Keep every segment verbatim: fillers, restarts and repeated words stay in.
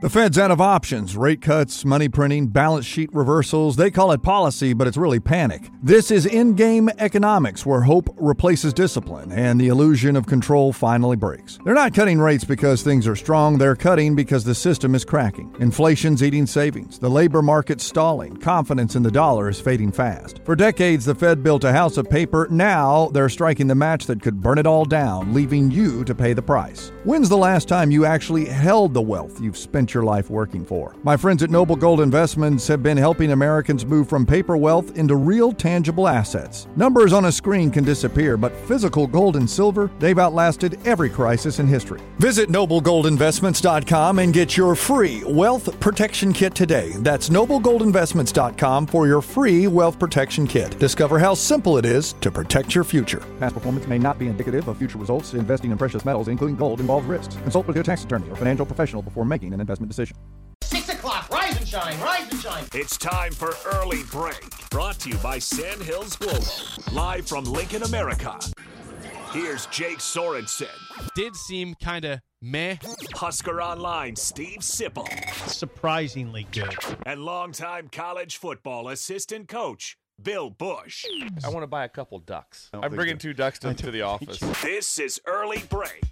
The Fed's out of options. Rate cuts, money printing, balance sheet reversals. They call it policy, but it's really panic. This is in-game economics, where hope replaces discipline and the illusion of control finally breaks. They're not cutting rates because things are strong. They're cutting because the system is cracking. Inflation's eating savings. The labor market's stalling. Confidence in the dollar is fading fast. For decades, the Fed built a house of paper. Now they're striking the match that could burn it all down, leaving you to pay the price. When's the last time you actually held the wealth you've spent your life working for? My friends at Noble Gold Investments have been helping Americans move from paper wealth into real tangible assets. Numbers on a screen can disappear, but physical gold and silver, they've outlasted every crisis in history. Visit noble gold investments dot com and get your free wealth protection kit today. That's noble gold investments dot com for your free wealth protection kit. Discover how simple it is to protect your future. Past performance may not be indicative of future results. Investing in precious metals, including gold, involves risks. Consult with your tax attorney or financial professional before making an investment decision. Six o'clock, rise and shine, rise and shine. It's time for Early Break, brought to you by Sandhills Global, live from Lincoln, America. Here's Jake Sorensen. Did seem kind of meh. Husker Online, Steve Sipple. Surprisingly good. And longtime college football assistant coach, Bill Bush. I want to buy a couple ducks. I'm bringing two ducks to, to the office. This is Early Break.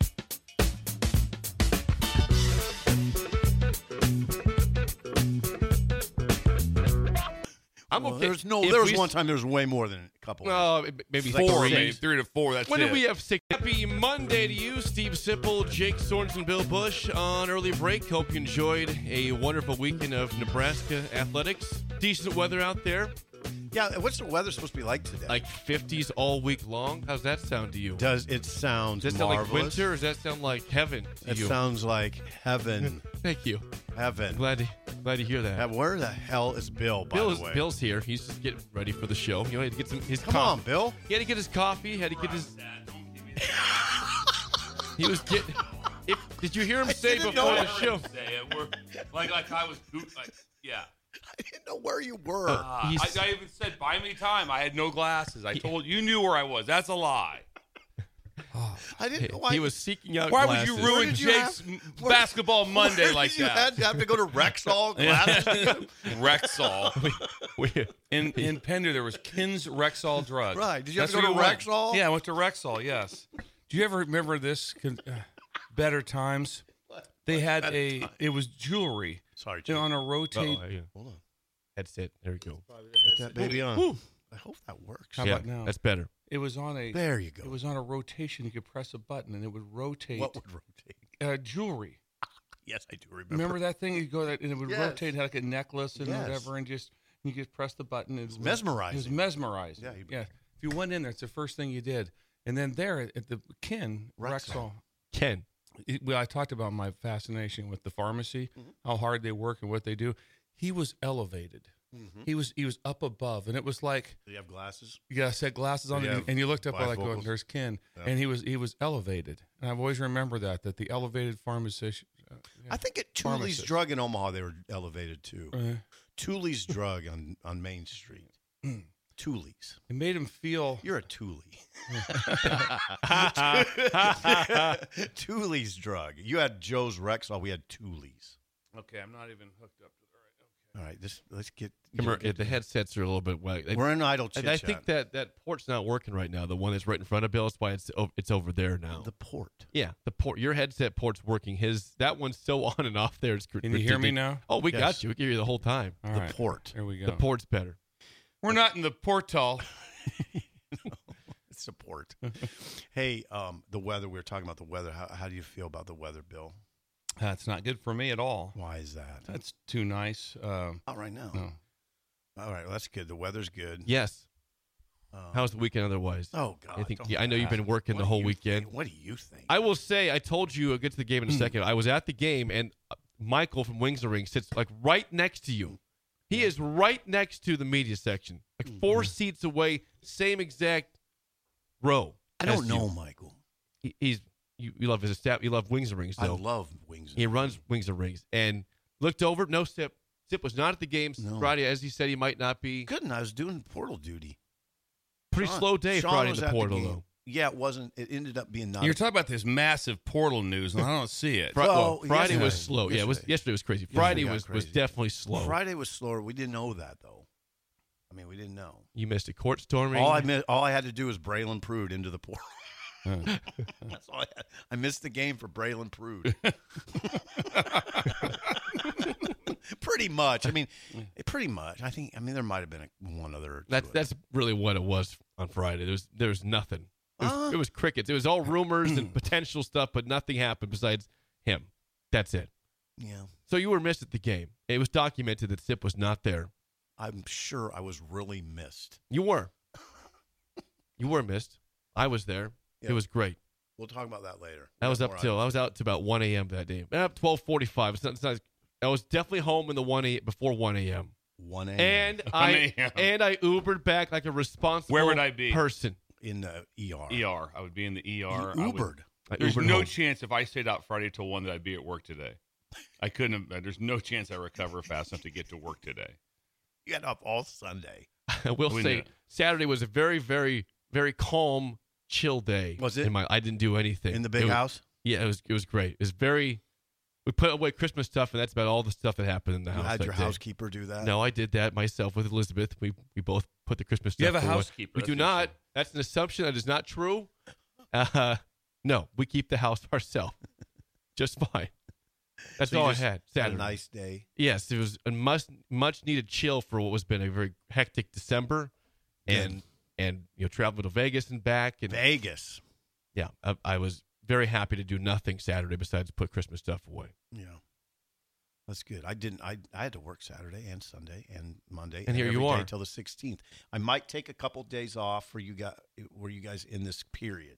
I'm Well, okay. there's no. If There was we- one time there was way more than a couple. Well, maybe Four, three. maybe three to four. That's When it. did we have six? Happy Monday to you, Steve Sipple, Jake Sorensen, Bill Bush on Early Break. Hope you enjoyed a wonderful weekend of Nebraska athletics. Decent weather out there, Yeah, what's the weather supposed to be like today? like fifties all week long. How's that sound to you? Does it sound Does that sound like marvelous? winter, or does that sound like heaven to It you? sounds like heaven. Thank you. Heaven. Glad to glad to hear that. Uh, Where the hell is Bill? By Bill's, the way, Bill's here. He's just getting ready for the show. You know, he had to get some his come coffee. on, Bill. He had to get his coffee. Had to get his. He was getting. If, did you hear him I say didn't before know. the show? Say it. We're, like, like I was, like, yeah. I didn't know where you were. Uh, Uh, He's- I, I even said, buy me time. I had no glasses. I told you knew where I was. That's a lie. I didn't know why. He was seeking out Why glasses. would you ruin did you Jake's have- m- where- basketball Monday where like did you that? Had to have to go to Rexall glasses. Rexall. We- In in Pender, there was Kins Rexall drug. Right. Did you have That's to go where to went. Rexall? Yeah, I went to Rexall, yes. Do you ever remember this? Con- uh, Better Times? They had Better a, Times. it was jewelry. Sorry, And Jake. on a rotate. Uh-oh, yeah. Hold on. Headset. There we go. Put that baby on. Woo. I hope that works. How yeah, about now? that's better. It was on a, There you go. it was on a rotation. You could press a button and it would rotate What would rotate? uh, jewelry. Yes, I do remember. Remember that thing? You go that and it would Yes. rotate, had like a necklace and Yes. whatever, and just you just press the button. It was mesmerizing. It was mesmerizing. Yeah, you- yeah. If you went in there, it's the first thing you did. And then there at the Ken Rexall. Rexall, Ken. it- well, I talked about my fascination with the pharmacy, Mm-hmm. how hard they work and what they do. He was elevated. Mm-hmm. He was he was up above, and it was like Do you have glasses? you got had glasses on, Do you and, have and you looked up like, going, bifocals? "There's Ken," Yeah. and he was he was elevated. And I've always remembered that that the elevated pharmacist. Uh, yeah. I think at Tooley's Pharmacist. Drug in Omaha they were elevated too. Uh, Tooley's Drug on, on Main Street. Tooley's. it made him feel. You're a Tooley. Tooley's Drug. You had Joe's Rexall. We had Tooley's. Okay, I'm not even hooked up to the right. All right, this, let's get. Come here, get the headsets are a little bit wet. We're in idle chit And I think that that port's not working right now. The one that's right in front of Bill. That's why it's o- it's over there now. the port. yeah, the port. Your headset port's working. His that one's so on and off there. It's cr- Can you hear me ridiculous. now? Oh, we Yes. got you. We hear you the whole time. All the right, port. There we go. The port's better. We're not in the portal. It's the port. Hey, um, the weather. We were talking about the weather. How, how do you feel about the weather, Bill? That's not good for me at all. Why is that? That's too nice. Um, Not right now. no. All right, well, that's good. The weather's good. Yes. Um, How's the weekend otherwise? Oh God! I think don't- yeah, I know you've been working What the do whole you weekend. think? What do you think? I will say, I told you. I'll get to the game in a second. I was at the game, and uh, Michael from Wings and Rings sits like right next to you. He is right next to the media section, like four seats away, same exact row. I don't as know, you. Michael. He, he's you, you love his staff. You love Wings and Rings, I though. love wings. He runs Wings and Rings, and looked over. No Sip. Sip was not at the game No. Friday, as he said he might not be. Good, and I was doing portal duty. Pretty Sean- slow day Sean Friday in was the at the portal, game. though. Yeah, it wasn't. It ended up being not. You're a- talking about this massive portal news, and I don't see it. Fri- Well, well, Friday was yesterday- slow. Yeah, it was yesterday. yesterday was crazy. Yesterday Friday got was, was crazy. definitely slow. Friday was slower. We didn't know that though. I mean, we didn't know. You missed a court storming. All I mi- all I had to do was Braylon Prude into the portal. That's all I had. I missed the game for Braylon Prude. Pretty much. I mean, pretty much. I think. I mean, there might have been a, one other. or two That's other. that's really what it was on Friday. There was there was nothing. It was, Uh. it was crickets. It was all rumors and potential stuff, but nothing happened besides him. That's it. Yeah. So you were missed at the game. It was documented that Sip was not there. I'm sure I was really missed. You were. You were missed. I was there. Yeah. It was great. We'll talk about that later. I was Yeah, up more till I items. was out to about one a.m. that day. Eh, twelve forty-five. It's not, it's not, I was definitely home in the one a before one a.m. one a.m. And I one a.m.. and I Ubered back like a responsible Where would I be? person. in the E R. E R. I would be in the E R. You I would- Ubered. I There's Ubered no home. chance if I stayed out Friday till one that I'd be at work today. I couldn't have. There's no chance I recover fast enough to get to work today. You got up all Sunday. I will We say knew. Saturday was a very, very, very calm, chill day. Was it? In my, I didn't do anything In the big It was- house? Yeah, it was. It was great. It was very. We put away Christmas stuff, and that's about all the stuff that happened in the You house. had that your day. housekeeper do that? No, I did that myself with Elizabeth. We we both put the Christmas stuff. You have a away. housekeeper, We that's do not. interesting. That's an assumption that is not true. Uh, no, we keep the house ourselves. Just fine. That's So you all I just had. had Saturday. A nice day. Yes, it was a much much needed chill for what was been a very hectic December, and Good. and you know travel to Vegas and back, and Vegas. yeah, I, I was very happy to do nothing Saturday besides put Christmas stuff away. Yeah. That's good. I didn't. I I had to work Saturday and Sunday and Monday, And here every you are. day till the sixteenth. I might take a couple days off for you guys. Were you guys in this period?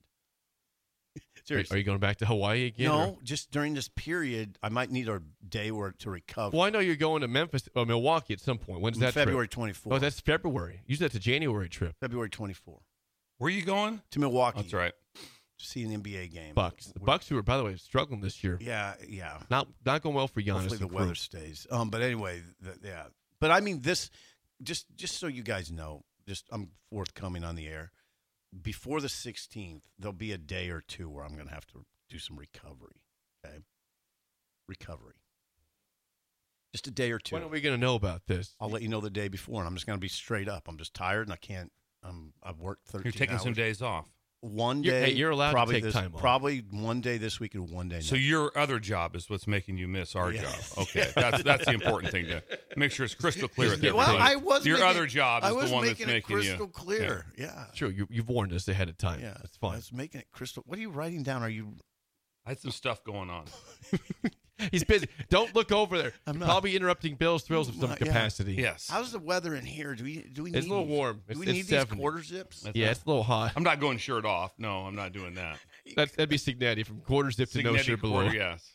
Are, Seriously. are you going back to Hawaii again? or- No, just during this period, I might need a day where to recover. Well, I know you're going to Memphis or Milwaukee at some point. When's that trip? February twenty-fourth. Oh, that's February. Usually that's a January trip. February twenty-fourth Where are you going? to Milwaukee. That's right. To see an N B A game. Bucks. The We're- Bucks, who are by the way struggling this year, Yeah, yeah. not not going well for Giannis. Hopefully the and Crew. weather stays. Um, but anyway, th- yeah. But I mean, this just just so you guys know, just I'm forthcoming on the air. Before the sixteenth, there'll be a day or two where I'm going to have to do some recovery. Okay, recovery. Just a day or two. When are we going to know about this? I'll let you know the day before, and I'm just going to be straight up. I'm just tired, and I can't. I'm. I've worked thirteen. You're taking hours. some days off. One You're- day. hey, you're allowed to probably take this, time off. Probably one day this week and one day. So next. your other job is what's making you miss our Yes. job. Okay, that's that's the important thing to make sure it's crystal clear. With Yeah, well, everybody. I was. Your making, other job is I was the one that's making it making crystal you clear. Yeah. Sure, you, you've warned us ahead of time. Yeah, That's fine. I was making it crystal. What are you writing down? Are you? I had some stuff going on. He's busy. Don't look over there. I'm not. Probably interrupting Bill's thrills of some Well, yeah. capacity. Yes. How's the weather in here? Do we? Do we? It's need a little these? warm. Do It's- we it's need seventy. these quarter zips? That's Yeah, not- it's a little hot. I'm not going shirt off. No, I'm not doing that. That's, that'd be Signetti from quarter zip to no Signetti shirt below. quarter, yes.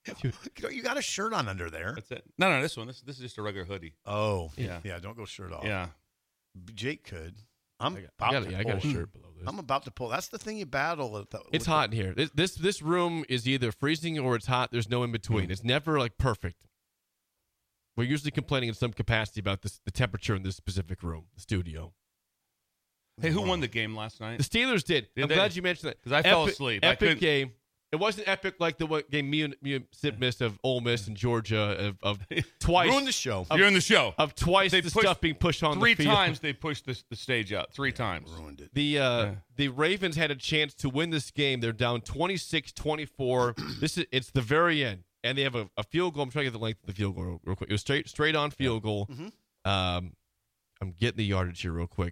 You got a shirt on under there. That's it. No, no, this one. This this is just a regular hoodie. Oh, Yeah. yeah. Don't go shirt off. Yeah. Jake could. I'm I got, about I got, to yeah, I got a pull. shirt below this. I'm about to pull. That's the thing you battle. With the, It's with hot in here. This, this this room is either freezing or it's hot. There's no in between. Hmm. It's never like perfect. We're usually complaining in some capacity about this, the temperature in this specific room, the studio. Hey, who won the game last The night? Steelers did. Did I'm they? glad you mentioned that 'Cause I fell Epic- asleep. I Epic couldn't- game. It wasn't epic like the one game me and, me and Sid missed of Ole Miss and Georgia of, of twice. Ruined the show. You're in the show. Of twice They the pushed stuff being pushed on Three the field. times they pushed the, the stage out. Three times. Ruined it. The uh, Yeah. the Ravens had a chance to win this game. They're down twenty-six twenty-four. This is it's the very end, and they have a, a field goal. I'm trying to get the length of the field goal real, real quick. It was straight straight on field goal. Mhm. Um, I'm getting the yardage here real quick.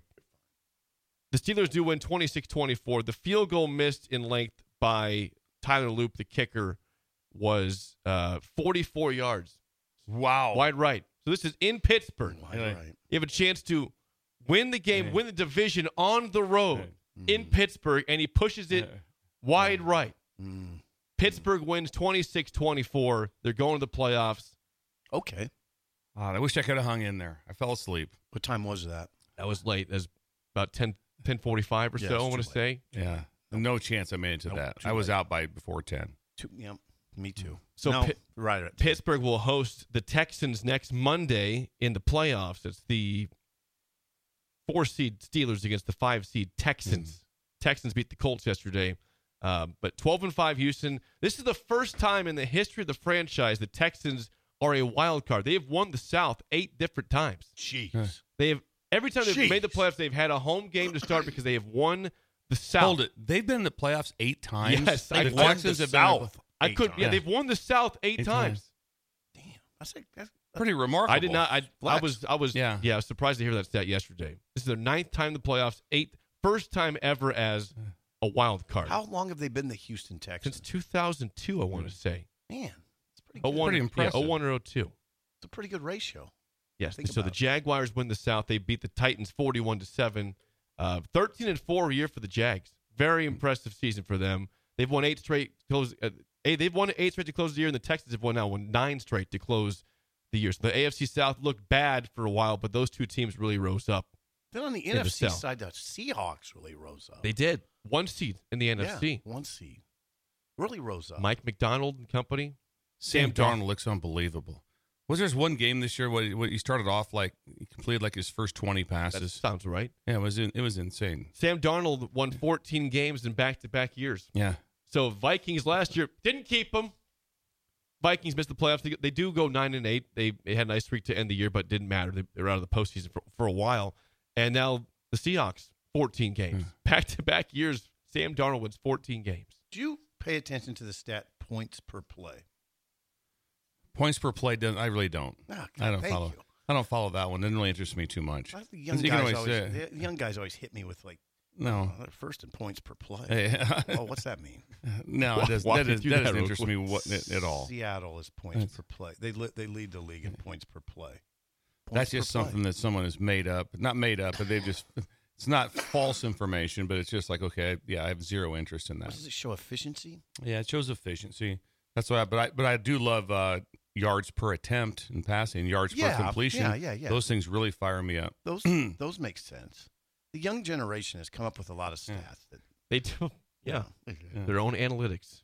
The Steelers do win twenty-six twenty-four. The field goal missed in length by Tyler Loop, the kicker, was uh, forty-four yards, Wow. wide right. So this is in Pittsburgh. Wide Yeah. right. You have a chance to win the game, Yeah. win the division on the road in Mm. Pittsburgh, and he pushes it Yeah. wide right. Mm. Pittsburgh wins twenty-six twenty-four. They're going to the playoffs. Okay. God, I wish I could have hung in there. I fell asleep. What time was that? That was late. That was about ten, ten forty-five or Yeah, so, it's I want too to say. Yeah. No chance I made it to Nope, that. too I was late. out by before ten. Two, yeah, me too. So no, Pi- right, right. Pittsburgh will host the Texans next Monday in the playoffs. It's the four seed Steelers against the five seed Texans. Texans beat the Colts yesterday. Um, but twelve and five Houston. This is the first time in the history of the franchise the Texans are a wild card. They have won the South eight different times. Jeez. They have every time they've Jeez. made the playoffs, they've had a home game to start because they have won the South. Hold it. They've been in the playoffs eight times. Yes, the I- Texans won have the been in the- South. I Eight could. times. Yeah, they've won the South eight, Eight times. times. Damn. That's, a, that's pretty remarkable. I did not. I, I Flex. was. I was. Yeah. Yeah. I was surprised to hear that stat yesterday. This is their ninth time in the playoffs. Eight. First time ever as a wild card How long have they been the Houston Texans? since two thousand two. I want to say. Man, it's pretty Oh good. one. Pretty impressive. Yeah, oh one or oh two. It's a pretty good ratio. Yes. Think So the about it. Jaguars win the South. They beat the Titans forty-one to seven. Uh, thirteen and four year for the Jags. Very impressive season for them. They've won eight straight. Close. Uh, Hey, they've won eight straight to close the year, and the Texans have won now won nine straight to close the year. So the A F C South looked bad for a while, but those two teams really rose up. Then on the the N F C South. side, the Seahawks really rose up. They did. One seed in the N F C. Yeah, one seed. Really rose up. Mike McDonald and company. Sam Sam Darnold. Darnold looks unbelievable. Was there one game this year where he, where he started off like he completed like his first twenty That passes? sounds right. Yeah, it was in, it was insane. Sam Darnold won fourteen games in back-to-back years. Yeah. So Vikings last year didn't keep him. Vikings missed the playoffs. They, they do go nine and eight. They, they had a nice streak to end the year, but it didn't matter. They, they were out of the postseason for, for a while. And now the Seahawks, fourteen games. Back-to-back years, Sam Darnold wins fourteen games. Do you pay attention to the stat points per play? Points per play, doesn't, I really don't. Ah, I don't thank follow. you. I don't follow that one. Doesn't really interest me too much. I think the young You can guys always always, say- the young guys always hit me with like, No. oh, they're first in points per play. Hey, Well, what's that mean? no, Walk- it doesn't, walk that, me is, through that that doesn't real interest quick. me what, at, at all. Seattle is points per play. They li- they lead the league in points per play. Points That's per just play. something that someone has made up. Not made up, but they just, it's not false information, but it's just like, okay, yeah, I have zero interest in What that. does it show? Efficiency? Yeah, it shows efficiency. That's why, I, but I, but I do love uh, yards per attempt in passing, yards Yeah, per completion. yeah, yeah, yeah. Those things really fire me up. Those those make sense. The young generation has come up with a lot of stats that They do. Yeah. Yeah. Their own analytics.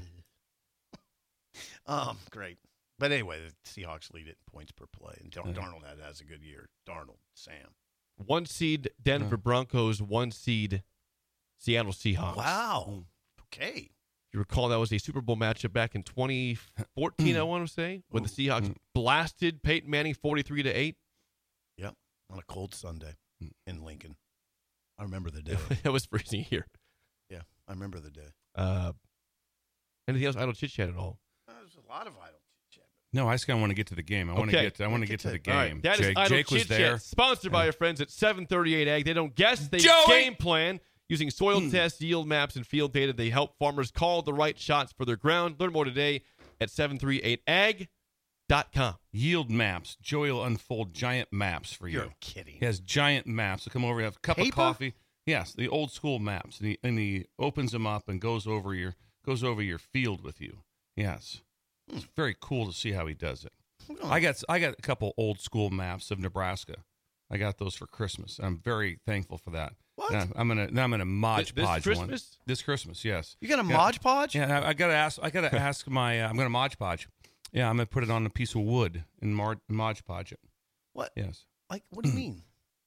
um, great. But anyway, the Seahawks lead it in points per play, and Dar- Yeah. Darnold had, has a good year. Darnold, Sam. One seed Denver Broncos, one seed Seattle Seahawks. Wow. Okay. You recall that was a Super Bowl matchup back in twenty fourteen, I want to say, when the Seahawks blasted Peyton Manning forty-three to eight. Yep. On a cold Sunday in Lincoln. I remember the day. It was freezing here. Yeah, I remember the day. Uh, anything else? Idle chit chat at all? Uh, There's a lot of idle chit-chat. No, I just kind of want to get to the game. I want to Okay. get. To, I want to Get get to to- the game. All right, that is Jake, Idle Jake was Chit there. Chat, sponsored by our friends at seven thirty-eight Ag. They don't guess, they Joey! game plan. Using soil tests, yield maps, and field data, they help farmers call the right shots for their ground. Learn more today at seven thirty-eight ag dot com. Yield maps. Joey will unfold giant maps for you. You're kidding. He has giant maps. So come over, have a cup Paper? of coffee. Yes, the old school maps, and he, and he opens them up and goes over your goes over your field with you. Yes, it's very cool to see how he does it. Oh. I got I got a couple old school maps of Nebraska. I got those for Christmas. I'm very thankful for that. What? Now, I'm gonna now I'm gonna Mod Th- this Podge one Christmas? this Christmas. Yes, You got a Yeah. Mod Podge? Yeah, I, I gotta ask. I gotta ask my. Uh, I'm gonna Mod Podge. Yeah, I'm gonna put it on a piece of wood and Mar- Mod Podge it. What? Yes, Like, what do you mean?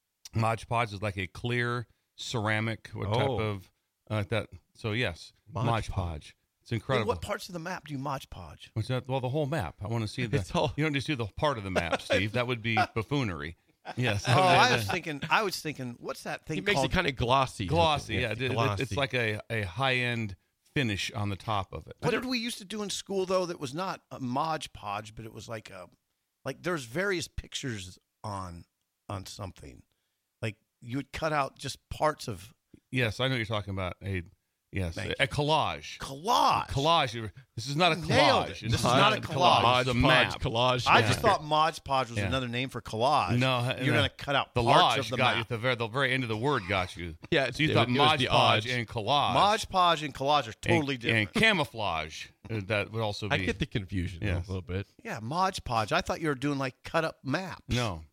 Mod Podge is like a clear ceramic what type Oh. of uh, that. So yes, Mod Mod Podge. Podge. It's In incredible. what parts of the map do you Mod Podge? What's that? Well, the whole map. I want to see the. It's all- You don't just do the part of the map, Steve. That would be buffoonery. Yes. Oh, I was thinking. I was thinking. What's that thing He makes called? it kind of glossy. glossy. Yeah, it- it- glossy. it's like a, a high end finish on the top of it. What did we used to do in school though? That was not a Mod Podge, but it was like a, like there's various pictures on on something. Like you would cut out just parts of Yes, I know what you're talking about. A yes, Thank a, a collage. collage. Collage. This is not a You nailed collage. it. This This is is not a collage. Mod It's a Podge, map. collage. I Yeah. just thought Mod Podge was Yeah. another name for collage. No, you're no. gonna cut out The parts lodge of the got you map. at the very, the very end of the word got you. Yeah, so you it thought was Mod the Podge odge. and collage. Mod Podge and collage are totally and, different. And camouflage. uh, That would also be. I get the confusion though, Yes. a little bit. yeah, Mod Podge. I thought you were doing like cut up maps. No.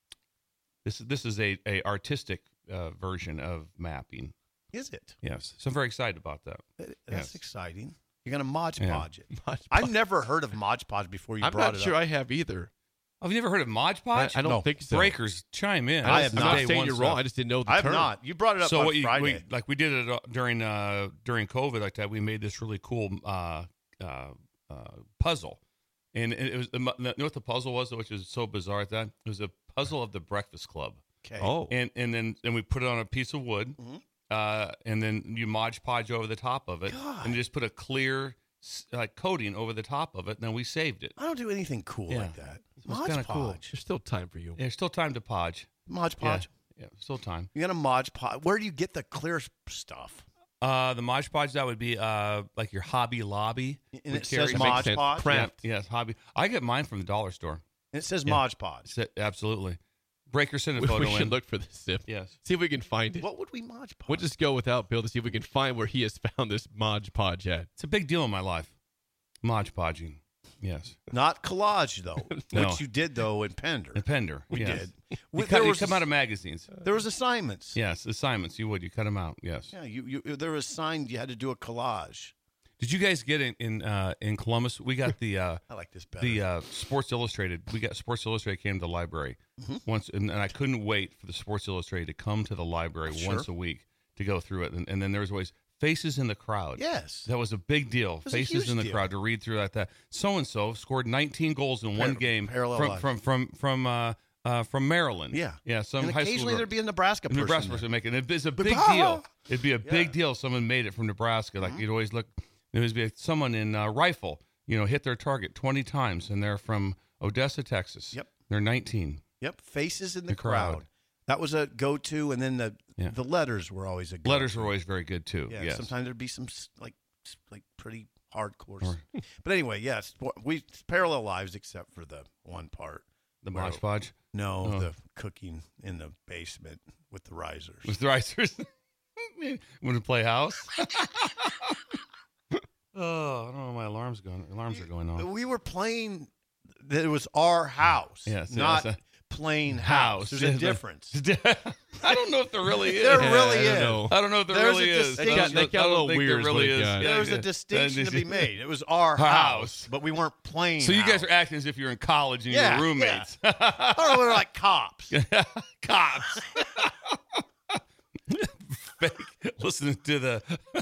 This is this is a, a artistic uh, version of mapping. is it? Yes, so I'm very excited about that. That- That's Yes. exciting. You're gonna Mod Yeah. Podge it. Mod I've Podge. never heard of Mod Podge before you I'm brought not it sure up. I have either. Have you never heard of Mod I, Podge? I don't No. think so. Breakers, chime in. I I have am not. not Day saying one you're stuff. wrong. I just didn't know the I have term. not. You brought it up So on what you, Friday. we, like we did it uh, during uh, during COVID like that. We made this really cool uh, uh, uh, puzzle, and it was the, you know what the puzzle was, which is so bizarre at that. It was a puzzle of the Breakfast Club, okay. Oh, and and then and we put it on a piece of wood, Mhm. uh, and then you Mod Podge over the top of it, God. and you just put a clear uh, coating over the top of it, and then we saved it. I don't do anything cool Yeah. like that. It's Mod kinda cool. Podge. there's still time for you. There's still time to podge. Mod Yeah, Podge. yeah, still time. You got a Mod Podge. Where do you get the clear s- stuff? Uh, the Mod Podge, that would be uh, like your Hobby Lobby. And would it carry- says That makes Mod sense. Podge. Craft. Yeah, yes, Hobby. I get mine from the dollar store. And it says Yeah. Mod Podge. S- Absolutely. Breaker sent a We, photo we should in. look for this, Sip. Yes. See if we can find it. What would we Mod Podge? We'll just go without Bill to see if we can find where he has found this Mod Podge at. It's a big deal in my life. Mod Podging. Yes. Not collage though, No. which you did though in Pender. And Pender. We yes. did. You, We- cut, there you was come a- out of magazines. There was assignments. Yes, assignments. You would. You cut them out. Yes. Yeah, you, you there was assigned you had to do a collage. Did you guys get in in, uh, in Columbus? We got the uh, I like this better. the uh, Sports Illustrated. We got Sports Illustrated came to the library Mhm. once, and, and I couldn't wait for the Sports Illustrated to come to the library Sure. once a week to go through it. And, and then there was always Faces in the Crowd. yes. That was a big deal. was a Faces huge in the deal. crowd to read through that. That so and so scored nineteen goals in one Par- game parallel from life. from from from uh, uh, from Maryland. Yeah. yeah. Some and high occasionally school there'd be a Nebraska person. Nebraska there. person making it. It's a big Bah! deal. It'd be a big Yeah. Mm-hmm. deal. If someone made it from Nebraska. Like you'd always look. There would be someone in uh, rifle. You know, hit their target twenty times, and they're from Odessa, Texas. Yep. They're nineteen. Yep, faces in the, The crowd. crowd. That was a go-to, and then the Yeah. the letters were always a go-to. Letters were always very good too. Yeah, yes. sometimes there'd be some s- like s- like pretty hardcore. Or- s- But anyway, yes, we parallel lives except for the one part. the where- Mod Podge No, Oh. the cooking in the basement with the risers. with the risers. Want to play house? Oh, I don't know. My alarm's going. Alarms are going on. We were playing. That it was our house, Yes, not yes. plain House. house. There's a difference. I don't know if there really is. There Yeah, really I don't is. know. I don't know if there There's really a is. distinction. I don't- They got a I don't little think there weird, really but, is. yeah. Yeah, There was yeah. a distinction to be Uh, made. It was our House. house, but we weren't playing. So you guys house. are acting as if you're in college and Yeah, you're roommates. Oh, we're like cops. Cops. Fake. Listening to the.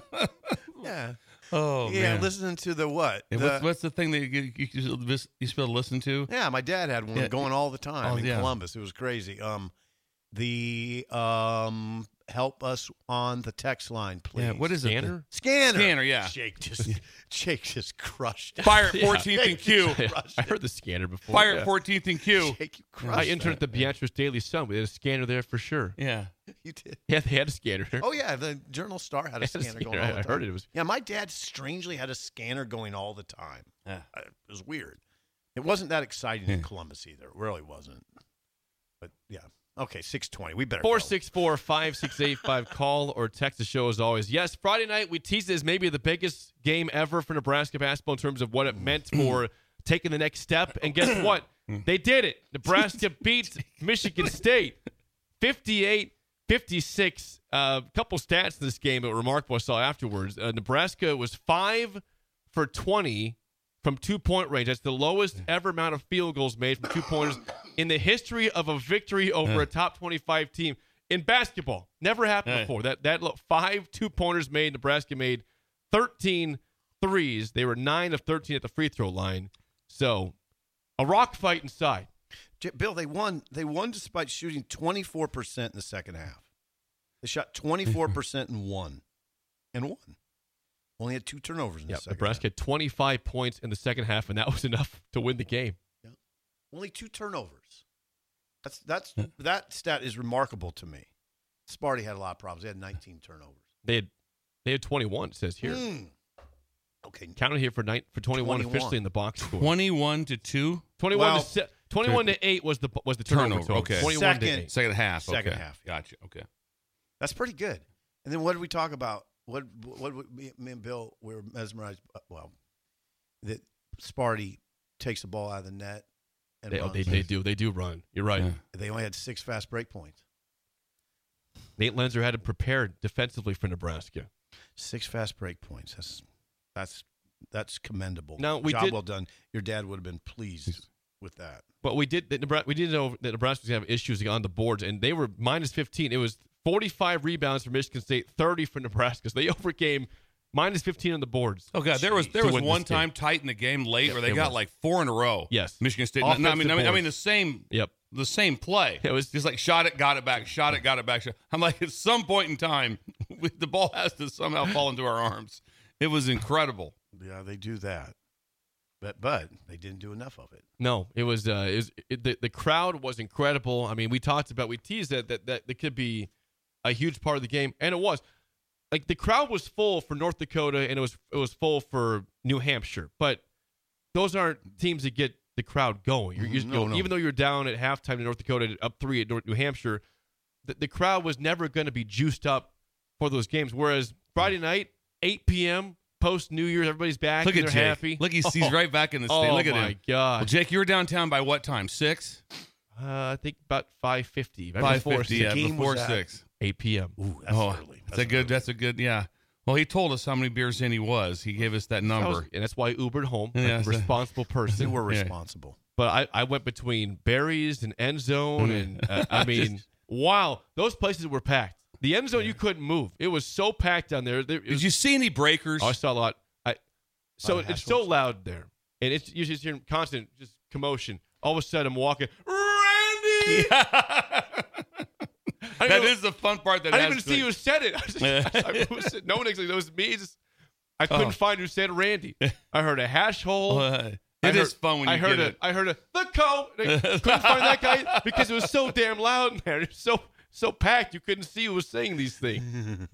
Yeah. Oh yeah, man. listening to the what? And The- what's, what's the thing that you, you, you, you used to be able to listen to? yeah, my dad had one Yeah. going all the time Oh, in yeah. Columbus. It was crazy. Um, the um, help us on the text line, please. Yeah. What is it? Scanner? Scanner? Scanner, yeah. Jake just Jake just crushed. it. Fire at Yeah. fourteenth and Q. I heard the scanner before. Fire yeah. at fourteenth and Q. Jake, you crushed. I interned at that, the Beatrice Daily Sun. We had a scanner there for sure. Yeah. You did. Yeah, they had a scanner. Oh yeah, the Journal Star had a They had a scanner going scanner. all I- the I time. heard it. It was- Yeah, my dad strangely had a scanner going all the time. Yeah. Uh, It was weird. It wasn't that exciting in Yeah. Columbus either. It really wasn't. But yeah. Okay, six twenty. We better four go. six four, five six eight five. Call or text the show as always. Yes, Friday night we teased it as maybe the biggest game ever for Nebraska basketball in terms of what it meant for taking the next step. And guess what? They did it. Nebraska beats Michigan State fifty-eight fifty-six. A uh, couple stats in this game that were remarkable I saw afterwards. Uh, Nebraska was five for twenty from two-point range. That's the lowest ever amount of field goals made from two-pointers in the history of a victory over Yeah. a top twenty-five team in basketball. Never happened Yeah. before. That that lo- five two-pointers made. Nebraska made thirteen threes. They were nine of thirteen at the free throw line. So a rock fight inside. J- Bill, they won. They won despite shooting twenty-four percent in the second half. They shot twenty-four percent and won, and won. Only had two turnovers in Yeah, the second Nebraska had twenty-five points in the second half, and that was enough to win the game. half. Only two turnovers. That's that's that stat is remarkable to me. Sparty had a lot of problems. They had nineteen turnovers. They had they had twenty-one. It says here. Mm. Okay. Counted here for night for twenty-one, twenty-one. officially in the box score. Twenty-one to two. twenty-one Well, to se- twenty-one to eight was the was the turnover. Turnover, total. okay. twenty-one to Second. eight. Second half. Second okay. half, yeah. Gotcha. Okay. That's pretty good. And then what did we talk about? What what, what me, me and Bill we were mesmerized. Well, that Sparty takes the ball out of the net and They, oh, runs. they, they do they do run. You're right. Yeah. They only had six fast break points. Nate Lenzer had it prepared defensively for Nebraska. Six fast break points. That's that's that's commendable. Now, we Job did- well done. Your dad would have been pleased with that. But we did. Nebraska, we did know that Nebraska was going to have issues on the boards, and they were minus fifteen. It was forty-five rebounds for Michigan State, thirty for Nebraska. So they overcame minus fifteen on the boards. Oh god, there was there To was win one this game. time tight in the game late where they it got was. like four in a row. Yes. Michigan State. No, I mean, I mean, I Offensive mean the same. Yep. The same play. It was just like shot it, got it back, shot it, got it back. Shot. I'm like, at some point in time, the ball has to somehow fall into our arms. It was incredible. Yeah, they do that, but but they didn't do enough of it. No, it was. Uh, it was it, the the crowd was incredible. I mean, we talked about, we teased that that that it could be a huge part of the game, and it was. Like the crowd was full for North Dakota, and it was it was full for New Hampshire. But those aren't teams that get the crowd going. You're, you're, No, you know, no. Even though you're down at halftime to North Dakota, up three at North, New Hampshire, the, the crowd was never going to be juiced up for those games. Whereas Friday night, eight p.m. post New Year's, everybody's back. Look and at they're Jake. happy. Look, he's, he's Oh. right back in the Oh state. Look at my him. God. Well, Jake, you were downtown by what time? Six? Uh, I think about five fifty. Five fifty. Yeah, game before was at? six. eight p.m. Ooh, that's oh, early. That's a good. early. That's a good. Yeah. Well, he told us how many beers in he was. He gave us that That number. was- and that's why I Ubered home. Like Yeah, a so- responsible They person. were Yeah. responsible. But I, I went between Barry's and End Zone, and uh, I mean, wow, those places were packed. The End Zone, you couldn't move. It was so packed down there. there it Did was- you see any breakers? Oh, I saw a lot. I so Lot of it's hash so hoops? loud there, and it's you just hear constant just commotion. All of a sudden, I'm walking, Randy. I That know- is the fun part. That I didn't has even see to- who said it. I was just, I, it was, no one actually. It was me. Just, I couldn't Oh. find who said Randy. I heard a hash hole. Uh, I it is heard- fun when you I heard get a, it. I heard a the coat. I couldn't find that guy because it was so damn loud in there. It was so so packed you couldn't see who was saying these things.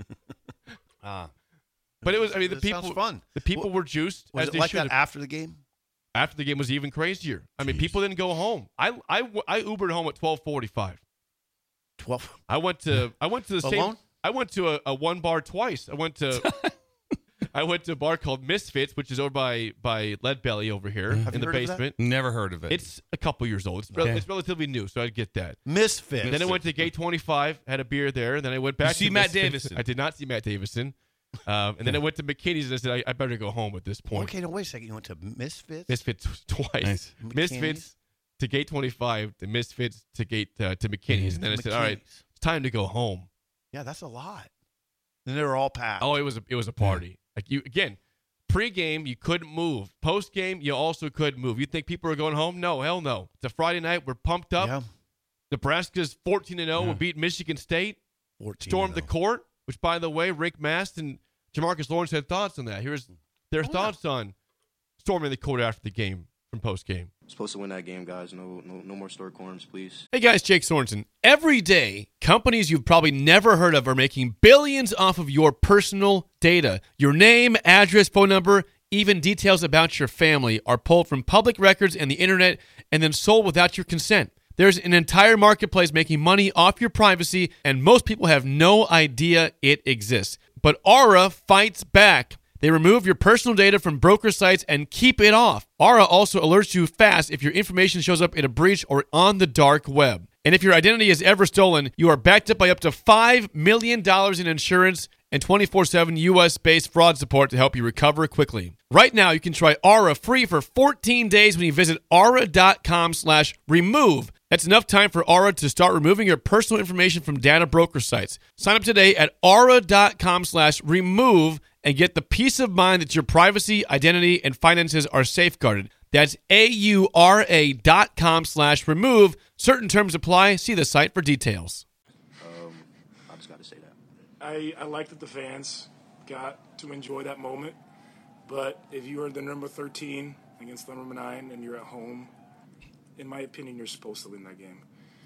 Ah. But it was. I mean, the That people. sounds fun. The people Wa- were juiced Was as it they like should that have. after the game? After the game was even crazier. I mean, Jeez. people didn't go home. I I I Ubered home at twelve forty-five. Twelve. I went to I went to the same. Alone? I went to a, a one bar twice. I went to. I went to a bar called Misfits, which is over by by Lead Belly over here Have in you the heard of that? basement. Never heard of it. It's a couple years old. It's, rel- Okay. it's relatively new, so I'd get that. Misfit. Then I went to Gate twenty-five, had a beer there, and then I went back You see to Matt Misfits. Davison? I did not see Matt Davison. Um, and then I went to McKinney's and I said, I, I better go home at this point. Okay, no, wait a second. You went to Misfits? Misfits twice. Nice. Misfits to Gate twenty-five, to Misfits to Gate uh, to McKinney's. And then I said, all right, McKinney's. it's time to go home. Yeah, that's a lot. And they were all packed. Oh, it was a, it was a party. Like you again, pre-game you couldn't move. Post-game you also couldn't move. You think people are going home? No, hell no. It's a Friday night. We're pumped up. Yeah. Nebraska's fourteen and oh. We beat Michigan State. fourteen Stormed the and oh. court. Which, by the way, Rick Mast and Jamarcus Lawrence had thoughts on that. Here's their thoughts on storming the court after the game from post-game. Supposed to win that game, guys. No, no, no more store corners, please. Hey guys, Jake Sorensen. Every day, companies you've probably never heard of are making billions off of your personal data. Your name, address, phone number, even details about your family are pulled from public records and the internet and then sold without your consent. There's an entire marketplace making money off your privacy, and most people have no idea it exists. But Aura fights back. They remove your personal data from broker sites and keep it off. Aura also alerts you fast if your information shows up in a breach or on the dark web. And if your identity is ever stolen, you are backed up by up to five million dollars in insurance and twenty-four seven U S-based fraud support to help you recover quickly. Right now, you can try Aura free for fourteen days when you visit aura.com slash remove. That's enough time for Aura to start removing your personal information from data broker sites. Sign up today at aura.com slash remove and get the peace of mind that your privacy, identity, and finances are safeguarded. That's A-U-R-A dot com slash remove. Certain terms apply. See the site for details. Um, I just got to say that. I, I like that the fans got to enjoy that moment. But if you are the number thirteen against the number nine and you're at home, in my opinion, you're supposed to win that game.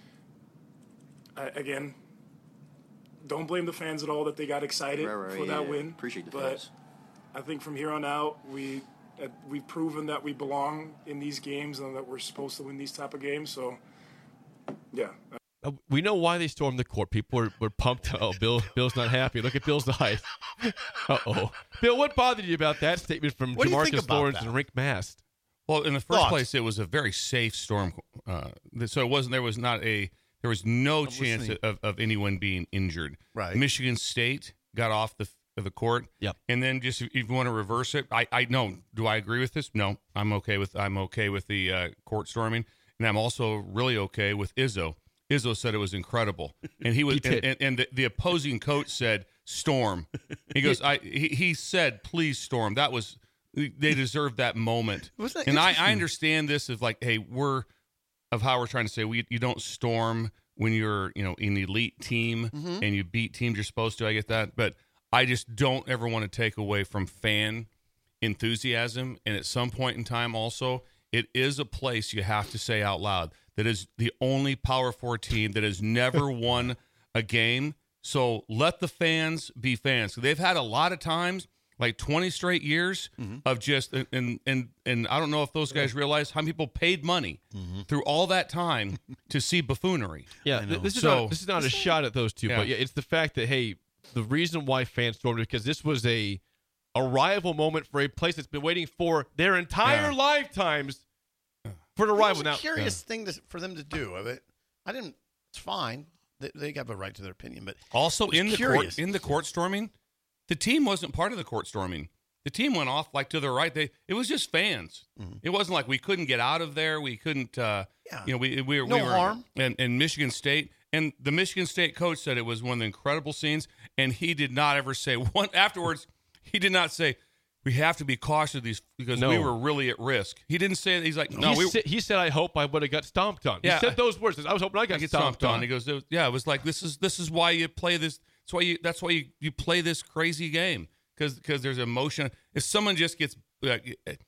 I, again, don't blame the fans at all that they got excited Right, right, for yeah, that yeah. win. Appreciate the but fans. I think from here on out, we uh, we've proven that we belong in these games and that we're supposed to win these type of games. So, yeah. Uh, we know why they stormed the court. People were, were pumped. Oh, Bill, Bill's not happy. Look at Bill's eyes. Uh-oh. Bill, what bothered you about that statement from What do you think Jamarcus about Lawrence that? and Rick Mast? Well, in the first Thoughts? place, it was a very safe storm. Uh, so it wasn't. There was not a. There was no chance listening. of, of anyone being injured. Right. Michigan State got off the of the court. Yep. And then just if you want to reverse it, I I no. Do I agree with this? No. I'm okay with I'm okay with the uh, court storming, and I'm also really okay with Izzo. Izzo said it was incredible, and he was, He and, and, and the, the opposing coach said storm. He goes, I he, he said please storm. That was they deserved that moment. Wasn't that and I, I interesting? understand this of like, hey, we're of how we're trying to say we you don't storm when you're you know an elite team Mhm. and you beat teams you're supposed to. I get that, but I just don't ever want to take away from fan enthusiasm. And at some point in time, also, it is a place you have to say out loud that is the only Power Four team that has never won a game. So let the fans be fans. So they've had a lot of times, like twenty straight years Mm-hmm. of just and and and I don't know if those guys realize how many people paid money Mm-hmm. through all that time to see buffoonery. Yeah, th- this is So- not this is not a shot at those two, Yeah. but yeah, it's the fact that hey, the reason why fans stormed it because this was a arrival moment for a place that's been waiting for their entire Yeah. lifetimes for an It arrival. was Now, a curious thing to, for them to do. I, mean, I didn't. It's fine. They, they have a right to their opinion, but Also it was in the curious. court in the court storming, the team wasn't part of the court storming. The team went off like to the right. They it was just fans. Mhm. It wasn't like we couldn't get out of there. We couldn't. Uh, Yeah. You know, we we, were No we were harm. And, and Michigan State and the Michigan State coach said it was one of the incredible scenes. And he did not ever say one afterwards. He did not say we have to be cautious of these because No. we were really at risk. He didn't say that. He's like no. he, we, said, he said, "I hope I would have got stomped on." Yeah, he I- said those words. I was hoping I got I get stomped, stomped on. on. He goes, yeah, it was like this is this is why you play this. That's why you. That's why you, you play this crazy game because because there's emotion. If someone just gets uh,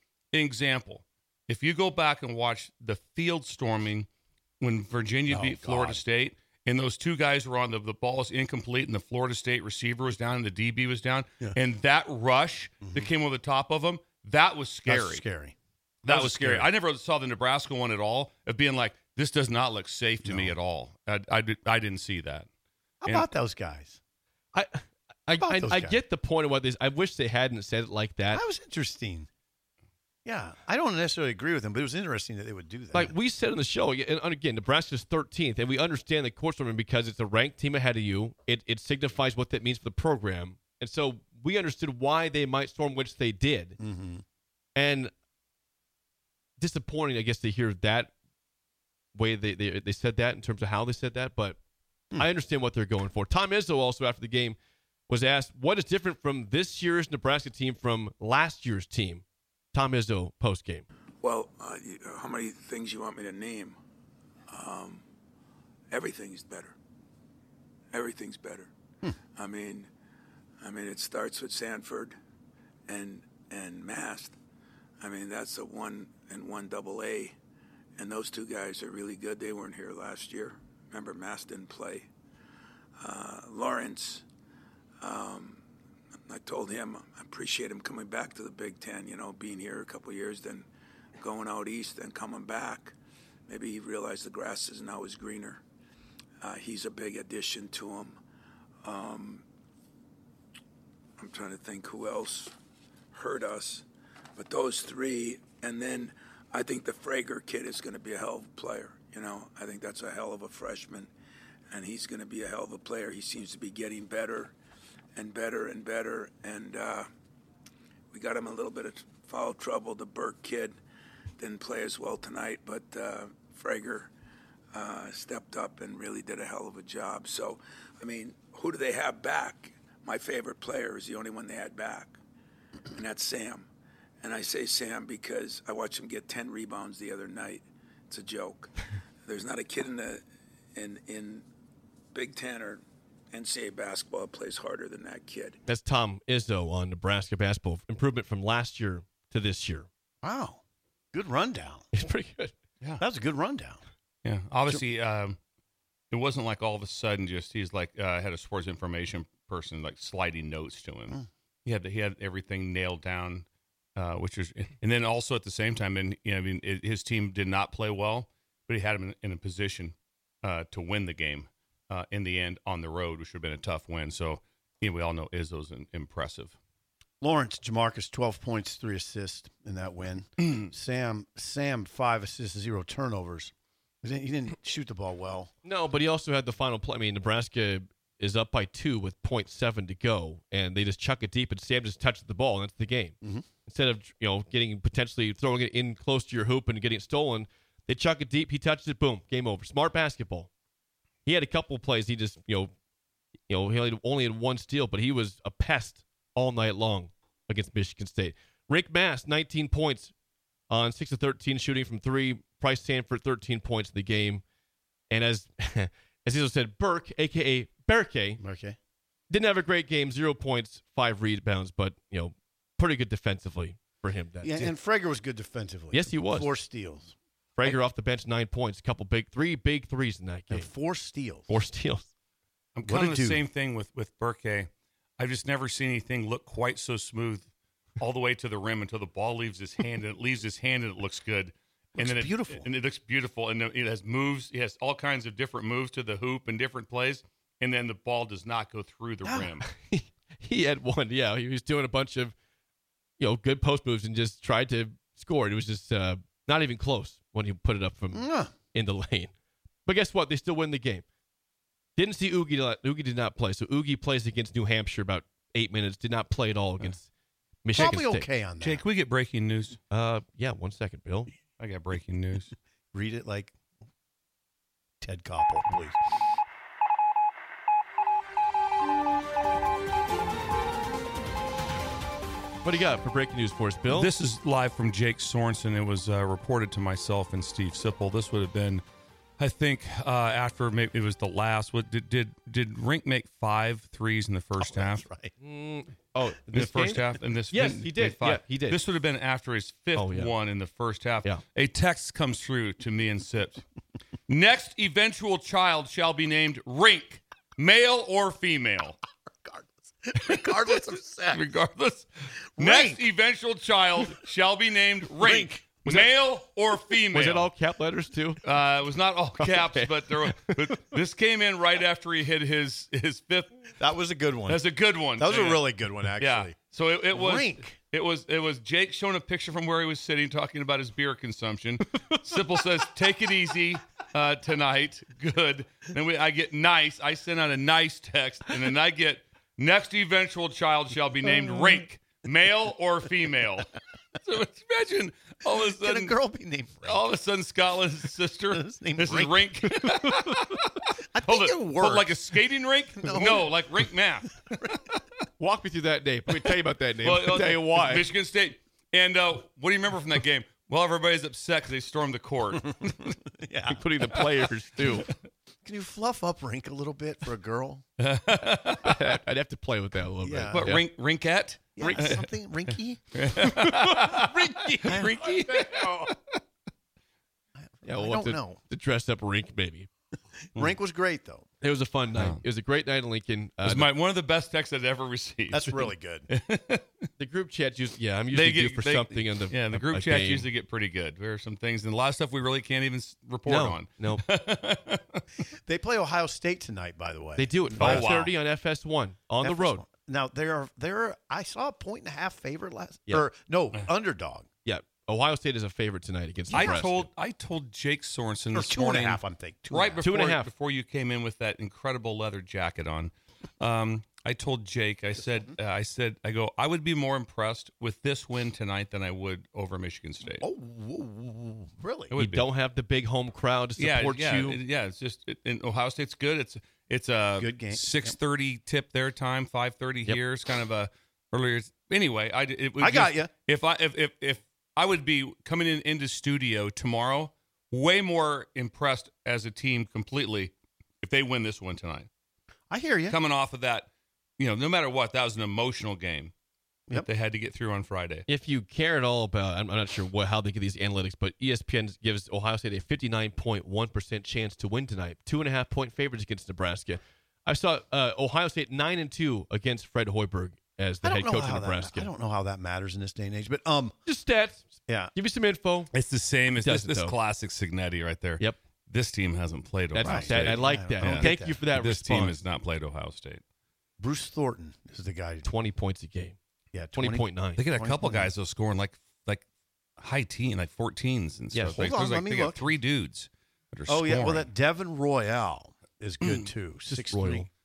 example, if you go back and watch the field storming when Virginia Oh, beat Florida God. State. And those two guys were on the the ball was incomplete, and the Florida State receiver was down, and the D B was down, Yeah. and that rush that came over the top of them, that was scary. That's scary. That, That was was scary. scary. I never saw the Nebraska one at all of being like, this does not look safe to me at all. I, I, did, I didn't see that. How And- about those guys? I, I, about I, those I guys? get the point of what this. I wish they hadn't said it like that. That was interesting. Yeah, I don't necessarily agree with them, but it was interesting that they would do that. Like we said in the show, and again, Nebraska's thirteenth, and we understand the court storming because it's a ranked team ahead of you. It it signifies what that means for the program, and so we understood why they might storm, which they did. Mhm. And disappointing, I guess, to hear that way they they, they said that in terms of how they said that, but Hmm. I understand what they're going for. Tom Izzo also after the game was asked what is different from this year's Nebraska team from last year's team. Tom Izzo post game. Well, uh, you, how many things you want me to name? Um, everything's better. Everything's better. I mean, I mean, it starts with Sanford and and Mast. I mean, that's a one and one double A, and those two guys are really good. They weren't here last year. Remember, Mast didn't play. Uh, Lawrence. Um, I told him I appreciate him coming back to the Big Ten, you know, being here a couple of years, then going out east and coming back. Maybe he realized the grass isn't always greener. Uh, he's a big addition to him. Um, I'm trying to think who else hurt us. But those three, and then I think the Frager kid is going to be a hell of a player. You know, I think that's a hell of a freshman, and he's going to be a hell of a player. He seems to be getting better and better and better, and uh, we got him a little bit of foul trouble. The Burke kid didn't play as well tonight, but uh, Frager uh, stepped up and really did a hell of a job. So, I mean, who do they have back? My favorite player is the only one they had back, and that's Sam. And I say Sam because I watched him get ten rebounds the other night. It's a joke. There's not a kid in the in in Big Ten or N C double A basketball that plays harder than that kid. That's Tom Izzo on Nebraska basketball. Improvement from last year to this year. Wow, good rundown. It's pretty good. Yeah, that was a good rundown. Yeah, obviously, um, it wasn't like all of a sudden just he's like uh, had a sports information person like sliding notes to him. Mm. He had he had everything nailed down, uh, which was, and then also at the same time, and you know, I mean, it, his team did not play well, but he had him in, in a position uh, to win the game uh, in the end on the road, which would have been a tough win. So, you know, we all know Izzo's an, impressive. Lawrence Jamarcus, twelve points, three assists in that win. Sam Sam five assists, zero turnovers. He didn't, he didn't shoot the ball well. No, but he also had the final play. I mean, Nebraska is up by two with point seven to go, and they just chuck it deep, and Sam just touches the ball, and that's the game. Mm-hmm. Instead of you know getting potentially throwing it in close to your hoop and getting it stolen, they chuck it deep. He touches it, boom, game over. Smart basketball. He had a couple of plays. He just you know, you know, he only, only had one steal, but he was a pest all night long against Michigan State. Rick Mass, nineteen points on six of thirteen shooting from three. Price Sanford, thirteen points in the game. And as as Izzo said, Burke, a k a. Berke, Okay. didn't have a great game, zero points, five rebounds, but, you know, pretty good defensively for him. That Yeah, day. and Frager was good defensively. Yes, he was. Four steals. Frager off the bench, nine points, a couple big, three big threes in that game. And four steals. Four steals. I'm What kind a of the dude. same thing with with Burke. I've just never seen anything look quite so smooth all the way to the rim until the ball leaves his hand, and it leaves his hand and it looks good. Looks and then beautiful. It, and it looks beautiful, and it has moves. He has all kinds of different moves to the hoop and different plays, and then the ball does not go through the Ah. rim. He had one, yeah. He was doing a bunch of, you know, good post moves and just tried to score. It was just uh, not even close when he put it up from Mwah. in the lane. But guess what? They still win the game. Didn't see Oogie. Oogie did not play. So Oogie plays against New Hampshire about eight minutes. Did not play at all against Michigan Probably State. okay on that. Jake, we get breaking news. Uh, yeah. One second, Bill. I got breaking news. Read it like Ted Koppel, please. What do you got for breaking news for us, Bill? This is live from Jake Sorensen. It was uh, reported to myself and Steve Sipple. This would have been, I think, uh, after maybe it was the last. What did did did Rink make five threes in the first Oh, half? that's right. Mm, oh, In the this first game? half, in this Yes, in- he did. made five. Yeah, he did. This would have been after his fifth Oh, yeah. one in the first half. Yeah. A text comes through to me and Sips. Next eventual child shall be named Rink, male or female. Regardless of sex. Regardless. Rink. Next eventual child shall be named Rink, Was that- male or female. Was it all cap letters too? Uh, it was not all caps, Okay. but there. Were, but this came in right after he hit his his fifth. That was a good one. That's a good one. That was a Yeah. really good one, actually. Yeah. So it, it was. Rink. It was. It was Jake showing a picture from where he was sitting, talking about his beer consumption. Sipple says, "Take it easy uh, tonight." Good. Then we, I get nice. I send out a nice text, and then I get next eventual child shall be named Rink, male or female. So imagine all of a Can a sudden, girl be named Rink? all of a sudden, Scotland's sister. His name's This Rink. is Rink. I Hold think it. it Hold works. like a skating rink? No. like rink math. Walk me through that name. Let me tell you about that name. Well, I'll tell you why. Michigan State. And uh, what do you remember from that game? Well, everybody's upset because they stormed the court. Yeah. Including the players too. Can you fluff up Rink a little bit for a girl? I'd have to play with that a little Yeah. bit. What, rink, rinkette? Yeah, something Rinky? Rinky. Rinky. Yeah, I we'll don't have to, know. to dress up Rink maybe. Rink was great, though. It was a fun night. Oh. It was a great night in Lincoln. It Uh, was the, my, one of the best texts I'd ever received. That's really good. the group chat used, yeah, I'm usually due for they- something on the Yeah, the a- group a chats game. usually get pretty good. There are some things, and a lot of stuff we really can't even s- report no, on. No, They play Ohio State tonight, by the way. they do it Oh, five wow. thirty on F S one on the F S road. one. Now they're they're I saw a point and a half favorite last Yeah. or no underdog Yeah, Ohio State is a favorite tonight against I Nebraska. told I told Jake Sorensen or this two and a morning, half. I'm thinking two right and a half. before Two and a half. before you came in with that incredible leather jacket on. Um, I told Jake, I said, uh, I said, I go, I would be more impressed with this win tonight than I would over Michigan State. Oh, whoa, whoa, whoa, really? It You would be. don't have the big home crowd to yeah, support yeah, you. it- yeah. It's just it, and Ohio State's good. It's it's a Good game. Six thirty tip their time, five thirty Yep. here. It's kind of a earlier. Anyway, I it would I got just- ya. If I if if if I would be coming in into studio tomorrow, way more impressed as a team completely if they win this one tonight. I hear you. Coming off of that, you know, no matter what, that was an emotional game Yep. that they had to get through on Friday. If you care at all about, I'm, I'm not sure what, how they get these analytics, but E S P N gives Ohio State a fifty-nine point one percent chance to win tonight. Two and a half point favorites against Nebraska. I saw uh, Ohio State nine and two against Fred Hoiberg as the I don't head know coach how of that, Nebraska. I don't know how that matters in this day and age, but um, Just stats. yeah, Give you some info. It's the same as this, Doesn't, this though. classic Signetti right there. Yep. This team hasn't played That's Ohio that, State. I like I that. don't Thank get you that. for that This response. team has not played Ohio State. Bruce Thornton is the guy. twenty points a game. Yeah, twenty point nine. They got a twenty couple point guys though scoring like like high teen, like fourteens and Yeah, stuff. hold Like, on, there's let like, me they look. got three dudes that are Oh scoring. yeah, well that Devin Royale is good too. Just Six Royal. three.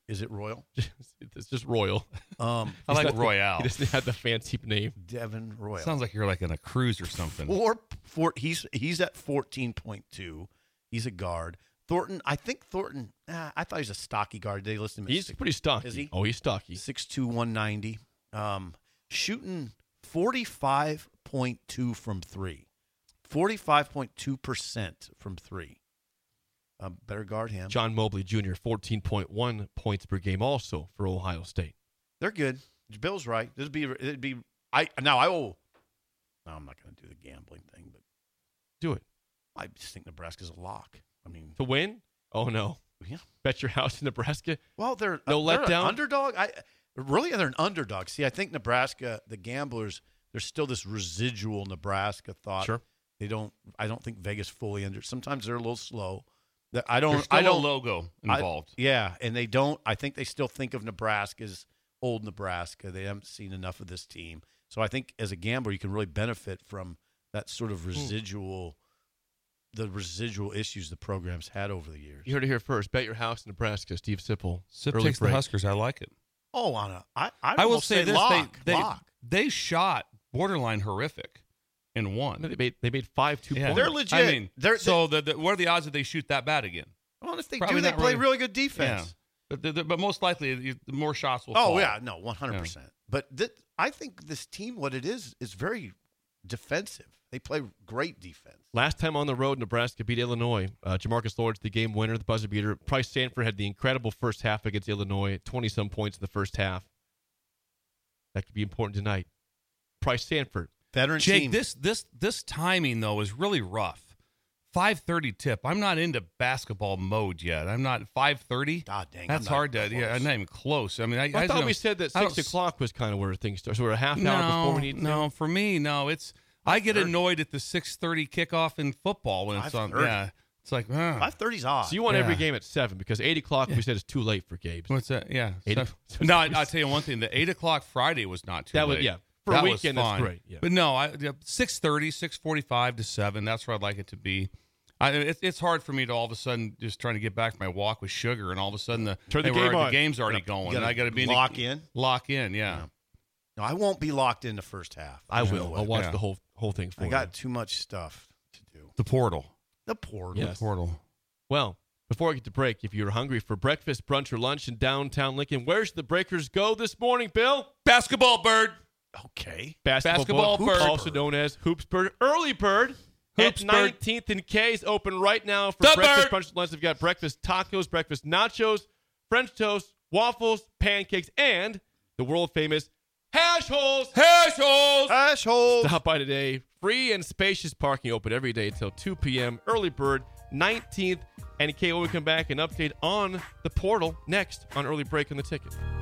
Is it Royal? It's just Royal. Um, I like He's not- Royale. He doesn't have the fancy name. Devin Royal. Sounds like you're like on a cruise or something. Or four, he's he's at fourteen point two. He's a guard. Thornton, I think Thornton. Ah, I thought he was a stocky guard. They listed him. At He's six, pretty stocky. Is he? Oh, he's stocky. six two, one ninety. Um, shooting forty-five point two from three. forty-five point two percent from three. Uh, better guard him. John Mobley Junior, fourteen point one points per game also for Ohio State. They're good. Bill's right. It'd be it'd be I now I will. No, I'm not going to do the gambling thing, but Do it. I just think Nebraska's a lock. I mean, To win? Oh, no. yeah. Bet your house in Nebraska? Well, they're No they're letdown? an underdog. I really they're an underdog. See, I think Nebraska, the gamblers, there's still this residual Nebraska thought. Sure. They don't. I don't think Vegas fully under. Sometimes they're a little slow. That I don't. There's still I don't a logo I- involved. yeah, and they don't. I think they still think of Nebraska as old Nebraska. They haven't seen enough of this team. So I think as a gambler, you can really benefit from that sort of residual, the residual issues the program's had over the years. You heard it here first. Bet your house in Nebraska. Steve Sipple. Sip Early takes break. the Huskers. I like it. Oh, Anna, I I, I will almost say this: lock, they they, lock. they shot borderline horrific and won. No, They made, they made five two Yeah. points. They're legit. I mean, They're- so the, the, what are the odds that they shoot that bad again? Well, if they Probably do, they not play really. really good defense. Yeah. But the, the, but most likely, you- the more shots will. Oh fall. yeah, no, one hundred percent. But th- I think this team, what it is, is very defensive. They play great defense. Last time on the road, Nebraska beat Illinois. Uh, Jamarcus Lord's the game winner, the buzzer beater. Price Sanford had the incredible first half against Illinois, twenty-some points in the first half. That could be important tonight. Price Sanford. Veteran Jake, team. this this this timing though is really rough. five thirty tip. I'm not into basketball mode yet. I'm not five thirty. God dang, That's I'm not hard to. even Yeah, close. I'm not even close. I mean, I, I, I thought don't- we said that I don't six s- o'clock was kind of where things start. So we're a half hour No, before we need to. no. For me, no. It's I get annoyed at the six thirty kickoff in football when it's on. five thirty. Yeah, it's like uh, five thirty's odd. So you want every Yeah. game at seven because eight o'clock we said is too late for Gabe's. what's that? Yeah. Eight So- o- no, I, I'll tell you one thing. The eight o'clock Friday was not too That was- late. yeah. For a that weekend, was that's fine. great, yeah. But no, I yeah, six thirty, six forty-five to seven. That's where I'd like it to be. I, it's it's hard for me to all of a sudden just trying to get back to my walk with sugar, and all of a sudden the, Turn the hey, we're game already- on. the game's already You going, gotta and I got to be lock in, in? Lock in, yeah. No, I won't be locked in the first half. I There's will. no way. I'll watch Yeah. the whole whole thing for I you. got too much stuff to do. The portal. The portal. Yes. The portal. Well, before I get to break, if you're hungry for breakfast, brunch, or lunch in downtown Lincoln, where should the Breakers go this morning, Bill? Basketball bird. Okay. Basketball, Basketball bird. also known as Hoops Bird. Early Bird Hoops at Bird. nineteenth and K is open right now for The breakfast, bird. brunch, lunch. They've got breakfast tacos, breakfast nachos, French toast, waffles, pancakes, and the world-famous hash holes. Hash holes. Hash holes. Stop by today. Free and spacious parking open every day until two p.m. Early Bird, nineteenth and K. When we come back, an update on the portal next on Early Break on the Ticket.